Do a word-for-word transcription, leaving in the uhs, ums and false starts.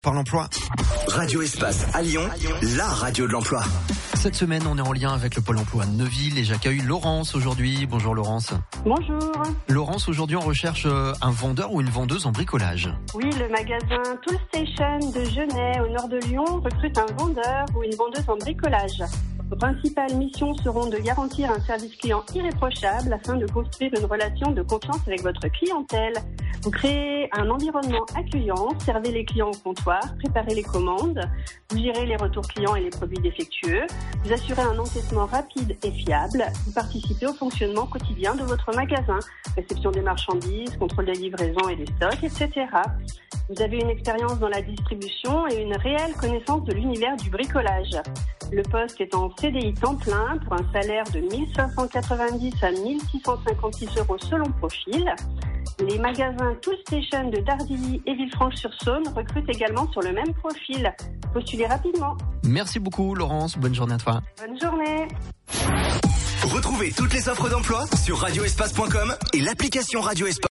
Par l'emploi. Radio Espace à Lyon, la radio de l'emploi. Cette semaine, on est en lien avec le Pôle emploi de Neuville et j'accueille Laurence aujourd'hui. Bonjour Laurence. Bonjour. Laurence, aujourd'hui on recherche un vendeur ou une vendeuse en bricolage. Oui, le magasin Toolstation de Genève au nord de Lyon recrute un vendeur ou une vendeuse en bricolage. Vos principales missions seront de garantir un service client irréprochable afin de construire une relation de confiance avec votre clientèle. Vous créez un environnement accueillant, servez les clients au comptoir, préparez les commandes, vous gérez les retours clients et les produits défectueux, vous assurez un encaissement rapide et fiable, vous participez au fonctionnement quotidien de votre magasin, réception des marchandises, contrôle des livraisons et des stocks, et cetera. Vous avez une expérience dans la distribution et une réelle connaissance de l'univers du bricolage. Le poste est en C D I temps plein pour un salaire de mille cinq cent quatre-vingt-dix à mille six cent cinquante-six euros selon profil. Les magasins Toolstation de Dardilly et Villefranche-sur-Saône recrutent également sur le même profil. Postulez rapidement. Merci beaucoup Laurence, bonne journée à toi. Bonne journée. Retrouvez toutes les offres d'emploi sur radio espace point com et l'application Radio Espace.